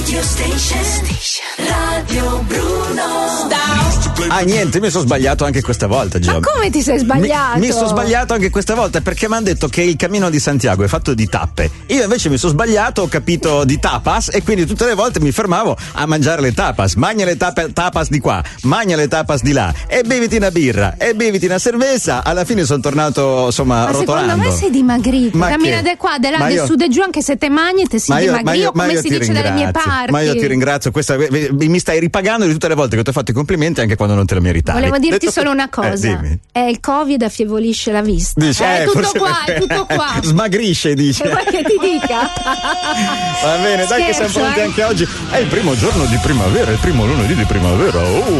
Radio Station. Radio Bruno. Ah, niente, mi sono sbagliato anche questa volta, Gio. Ma come ti sei sbagliato? Mi sono sbagliato anche questa volta perché mi hanno detto che il Cammino di Santiago è fatto di tappe. Io invece mi sono sbagliato, ho capito di tapas e quindi tutte le volte mi fermavo a mangiare le tapas. Magna le tapas di qua, magna le tapas di là e beviti una birra e beviti una cerveza. Alla fine sono tornato, insomma, rotolando. Secondo me sei dimagrito. Ma cammina che? di qua, di là, di su, di giù, anche se te magni te si dimagri, come si dice dalle mie parti. Ma io ti ringrazio, mi stai ripagando di tutte le volte che ti ho fatto i complimenti anche quando non te lo meritavi. Volevo dirti solo una cosa, è il Covid affievolisce la vista. Dice, è tutto qua. Smagrisce, dice. Vuoi che ti dica? Va bene, dai che siamo pronti anche oggi. È il primo giorno di primavera, il primo lunedì di primavera.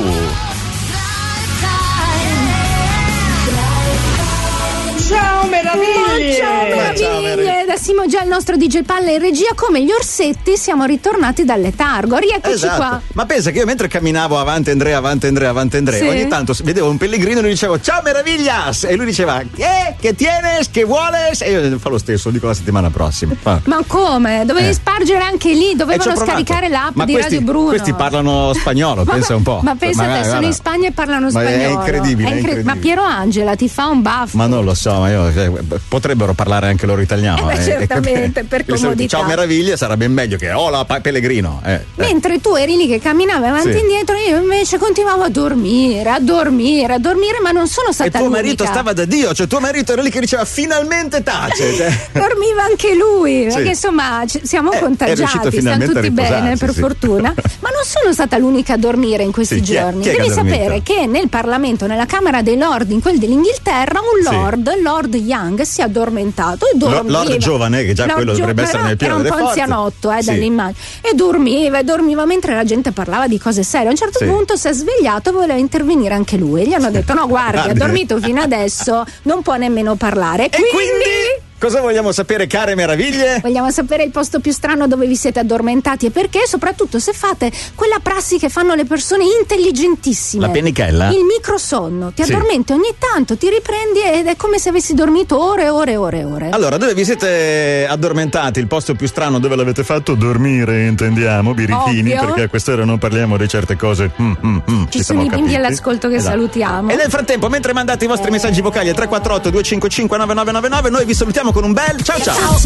Ciao meraviglie! Ciao meraviglie! Da Simo Già, il nostro DJ Palla in regia, come gli orsetti siamo ritornati dal letargo. Rieccoci qua. Ma pensa che io mentre camminavo avanti Andrea, sì, ogni tanto vedevo un pellegrino e lui dicevo ciao meraviglias e lui diceva che tienes, che vuoles, e io fa lo stesso, lo dico la settimana prossima. Ma come? Dovevi spargere anche lì, dovevano scaricare l'app di Radio Bruno. Questi parlano spagnolo, pensa un po'. Ma pensa te, sono in Spagna e parlano spagnolo. È incredibile. Ma Piero Angela ti fa un baffo. Ma non lo so, ma potrebbero parlare anche loro italiano. Certamente, per comodità. Ciao meraviglia sarebbe meglio che hola pellegrino. Mentre tu eri lì che camminavi avanti e indietro, io invece continuavo a dormire, ma non sono stata l'unica. E tuo marito stava da Dio, cioè tuo marito era lì che diceva finalmente tace. Dormiva anche lui, perché insomma siamo contagiati, stiamo tutti bene per fortuna. Ma non sono stata l'unica a dormire in questi giorni. Devi sapere che nel Parlamento, nella Camera dei Lord, in quel dell'Inghilterra, un Lord Young si è addormentato e dormiva. Lord giovane, che già quello dovrebbe essere nel pieno delle forze. Era un po' anzianotto dall'immagine. E dormiva mentre la gente parlava di cose serie. A un certo punto si è svegliato e voleva intervenire anche lui. E gli hanno detto no, guardi, ha dormito fino adesso, non può nemmeno parlare. E quindi cosa vogliamo sapere, care meraviglie? Vogliamo sapere il posto più strano dove vi siete addormentati e perché, soprattutto se fate quella prassi che fanno le persone intelligentissime. La penichella? Il microsonno. Ti addormenti ogni tanto, ti riprendi ed è come se avessi dormito ore e ore e ore e ore. Allora, dove vi siete addormentati? Il posto più strano dove l'avete fatto dormire, intendiamo, birichini, perché a quest'ora non parliamo di certe cose. Ci sono i bimbi all'ascolto che salutiamo. E nel frattempo, mentre mandate i vostri messaggi vocali al 348 255 9999, noi vi salutiamo con un bel ciao.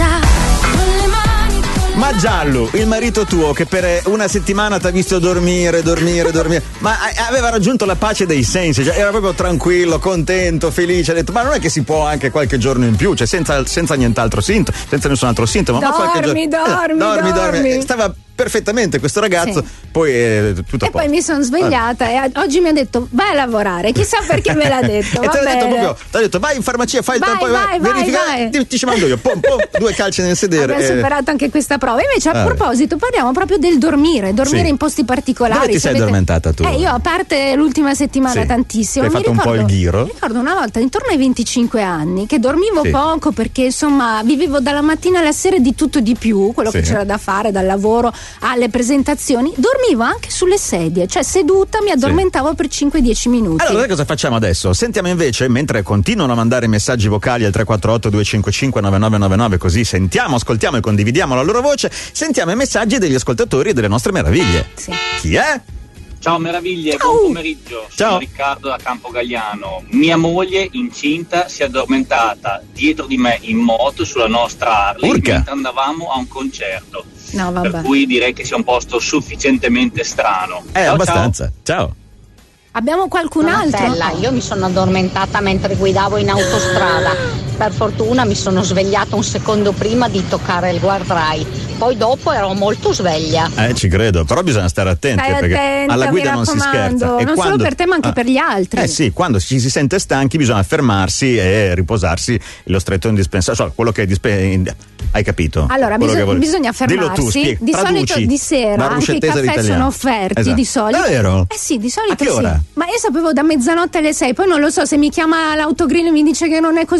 Ma Giallo, il marito tuo che per una settimana ti ha visto dormire, ma aveva raggiunto la pace dei sensi, cioè era proprio tranquillo, contento, felice, ha detto ma non è che si può anche qualche giorno in più, cioè senza nient'altro sintomo, senza nessun altro sintomo, ma qualche giorno dormi. Stava perfettamente questo ragazzo, poi tutto a posto. Poi mi sono svegliata e oggi mi ha detto vai a lavorare, chissà perché me l'ha detto. E ti ha detto vai in farmacia, fai il tempo, vai, ti ci mando io, pom, 2 calci nel sedere. Abbiamo superato anche questa prova. Invece a proposito parliamo proprio del dormire in posti particolari. Dove ti sei addormentata tu? Io a parte l'ultima settimana tantissimo. Hai fatto un po' il giro? Mi ricordo una volta intorno ai 25 anni che dormivo poco perché insomma vivevo dalla mattina alla sera di tutto di più, quello che c'era da fare, dal lavoro alle presentazioni. Dormivo anche sulle sedie, cioè seduta mi addormentavo per 5-10 minuti. Allora sai cosa facciamo adesso? Sentiamo invece, mentre continuano a mandare messaggi vocali al 348 255 9999, così ascoltiamo e condividiamo la loro voce, sentiamo i messaggi degli ascoltatori e delle nostre meraviglie. Chi è? Ciao meraviglie, buon pomeriggio. Sono Riccardo da Campogagliano. Mia moglie incinta si è addormentata dietro di me in moto sulla nostra Harley mentre andavamo a un concerto. No, vabbè. Per cui direi che sia un posto sufficientemente strano. Abbastanza. Ciao. Abbiamo qualcun altro? Io mi sono addormentata mentre guidavo in autostrada. Per fortuna mi sono svegliata un secondo prima di toccare il guardrail. Poi dopo ero molto sveglia. Ci credo, però bisogna stare attenti perché alla guida non si scherza. Non solo per te ma anche per gli altri. Sì, quando ci si sente stanchi bisogna fermarsi e riposarsi lo stretto indispensabile, quello che è hai capito? Allora bisogna fermarsi. Di solito di sera anche i caffè sono offerti di solito. Davvero? Sì, di solito a che ora? Ma io sapevo da mezzanotte alle 6, poi non lo so se mi chiama l'autogrill e mi dice che non è così, sono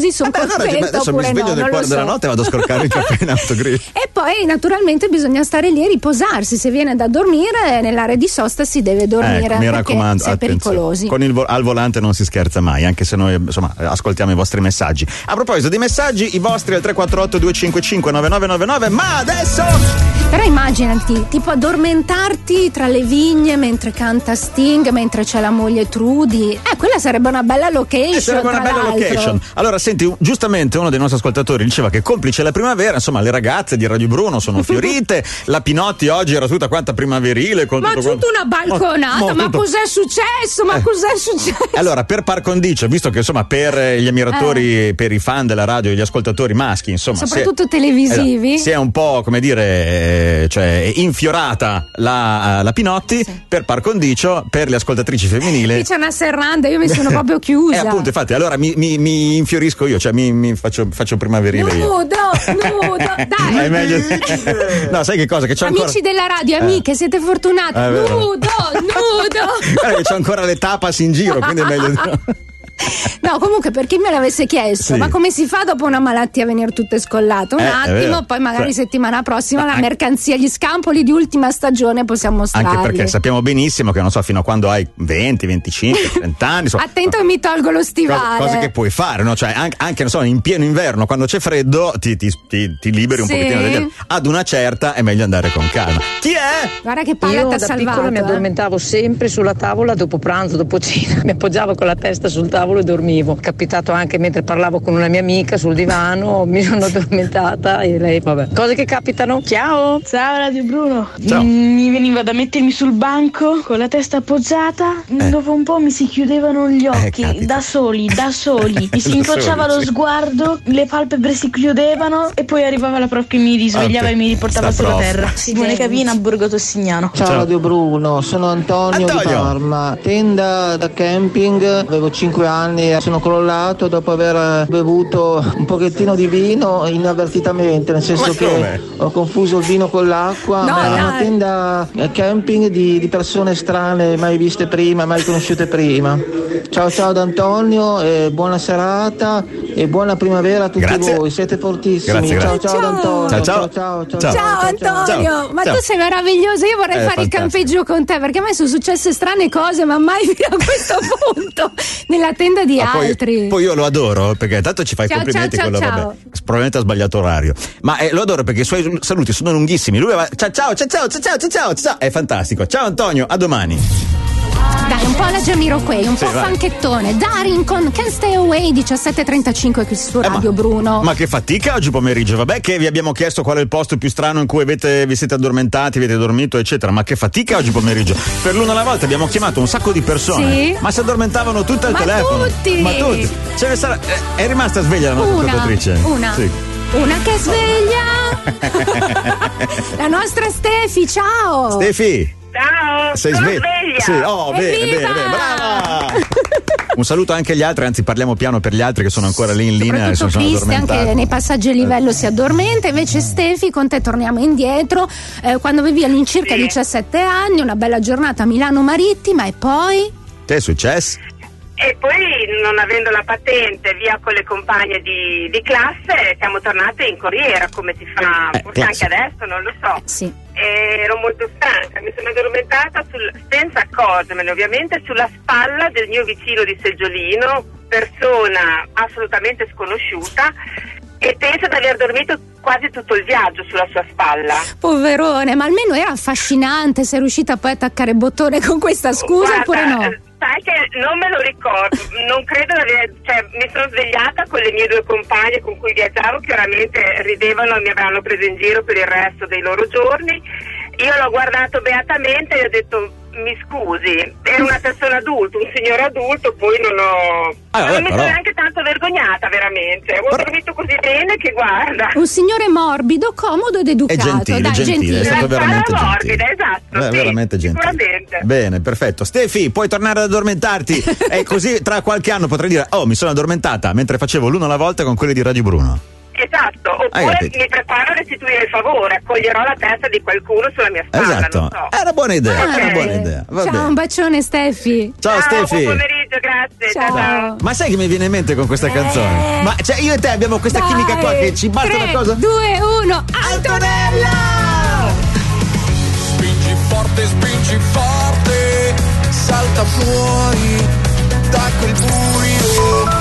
allora adesso mi sveglio nel cuore della notte e vado a scorcare il caffè in autogrill. E poi naturalmente bisogna stare lì e riposarsi. Se viene da dormire nell'area di sosta si deve dormire, mi raccomando, si è pericolosi. Con al volante non si scherza mai, anche se noi insomma ascoltiamo i vostri messaggi. A proposito di messaggi, i vostri al 348 255 9999. Ma adesso però immaginati tipo addormentarti tra le vigne mentre canta Sting, mentre c'è la moglie Trudy. Quella sarebbe una bella location. Sarebbe una bella location. Allora senti, giustamente uno dei nostri ascoltatori diceva che complice la primavera, insomma le ragazze di Radio Bruno sono fiorite. La Pinotti oggi era tutta quanta primaverile con ma tutto tutta una balconata. Ma cos'è successo? Cos'è successo? Allora, per par condicio, visto che insomma per gli ammiratori, per i fan della radio e gli ascoltatori maschi, insomma soprattutto televisivi, si è un po', come dire, cioè infiorata la Pinotti, sì. Per par condicio per le ascoltatrici femminili c'è una serranda, io mi sono proprio chiusa. Appunto, infatti, allora mi infiorisco io, cioè mi faccio primaverile nudo, dai. È meglio. No, sai che cosa? Che c'ho amici ancora della radio, amiche, siete fortunati. Nudo. Guarda che c'ho ancora le tapas in giro, quindi è meglio. No, comunque, per chi me l'avesse chiesto, sì. Ma come si fa dopo una malattia a venire tutte scollate? Un attimo, poi magari settimana prossima la mercanzia, gli scampoli di ultima stagione possiamo mostrarli. Anche perché sappiamo benissimo che non so fino a quando hai 20, 25, 30 anni. Attento che mi tolgo lo stivale. Cose che puoi fare, no? Cioè anche non so, in pieno inverno, quando c'è freddo, ti liberi un pochettino degli altri. Ad una certa è meglio andare con calma. Chi è? Guarda che palla t'ha salvato. Io da piccola mi addormentavo sempre sulla tavola dopo pranzo, dopo cena. Mi appoggiavo con la testa sul tavolo e dormivo. È capitato anche mentre parlavo con una mia amica sul divano, mi sono addormentata e lei, vabbè. Cose che capitano. Ciao Radio Bruno. Ciao. Mi veniva da mettermi sul banco con la testa appoggiata, dopo un po' mi si chiudevano gli occhi da soli mi si incrociava lo sguardo, le palpebre si chiudevano e poi arrivava la prof che mi risvegliava e mi riportava sulla terra. Simone Cavina, Borgo Tossignano. Ciao Radio Bruno, sono Antonio di Parma. Tenda da camping, avevo 5 anni, sono crollato dopo aver bevuto un pochettino di vino inavvertitamente, nel senso che ho confuso il vino con l'acqua. Era una tenda camping di persone strane, mai viste prima, mai conosciute prima. Ciao ad Antonio, buona serata e buona primavera a tutti voi, siete fortissimi. Grazie. Ciao Antonio. Ciao Antonio, ma tu sei meraviglioso, io vorrei fare il campeggio con te, perché a me sono successe strane cose, ma mai fino a questo punto nella tenda di altri. Poi io lo adoro perché tanto ci fai complimenti, quello vabbè, probabilmente ha sbagliato orario, ma lo adoro perché i suoi saluti sono lunghissimi. Lui va ciao, è fantastico. Ciao Antonio, a domani. Dai, un po' alla Jamiroquai, un po' fanchettone. Darin con Can't Stay Away, 17:35 qui su Radio Bruno. Ma che fatica oggi pomeriggio. Vabbè che vi abbiamo chiesto qual è il posto più strano in cui vi siete addormentati, avete dormito, eccetera. Ma che fatica oggi pomeriggio. Per l'una alla volta abbiamo chiamato un sacco di persone, ma si addormentavano tutte al telefono. Ma tutti. Ce ne sarà. È rimasta sveglia la nostra ascoltatrice. Una che è sveglia. La nostra Stefi, ciao. Stefi. Ciao, sei sveglia? Sì, bene, brava! Un saluto anche agli altri, anzi parliamo piano per gli altri che sono ancora lì in linea e sono addormentati. Anche nei passaggi a livello si addormenta, invece Stefi, con te torniamo indietro, quando avevi all'incirca 17 anni, una bella giornata a Milano Marittima e poi? Che è successo? E poi, non avendo la patente, via con le compagne di classe, siamo tornate in corriera, come si fa forse anche adesso, non lo so. Sì. Ero molto stanca, mi sono addormentata senza accorgermene, ovviamente, sulla spalla del mio vicino di seggiolino, persona assolutamente sconosciuta, e penso di aver dormito quasi tutto il viaggio sulla sua spalla. Poverone, ma almeno era affascinante, sei riuscita poi a attaccare il bottone con questa scusa. Guarda, oppure no? Sai che non me lo ricordo, non credo di aver, mi sono svegliata con le mie 2 compagne con cui viaggiavo, chiaramente ridevano e mi avranno preso in giro per il resto dei loro giorni. Io l'ho guardato beatamente e ho detto: mi scusi, era una persona adulta, un signore adulto, poi non mi sono neanche tanto vergognata, veramente. Ho dormito così bene che guarda. Un signore morbido, comodo ed educato. Gentile, è stato veramente morbida, esatto. Sì, veramente gentile. Sicuramente. Bene, perfetto. Stefi, puoi tornare ad addormentarti. E così tra qualche anno potrai dire: mi sono addormentata mentre facevo l'uno alla volta con quelli di Radio Bruno. Esatto, oppure mi preparo a restituire il favore, accoglierò la testa di qualcuno sulla mia spalla. Esatto, non so. È una buona idea, Va ciao, bene. Un bacione Stefi. Ciao Stefi. Buon pomeriggio. grazie. Ciao. Ma sai che mi viene in mente con questa canzone? Ma cioè io e te abbiamo questa chimica qua che ci basta una cosa. 3, 2, 1, Antonella! Spingi forte, salta fuori da quel buio.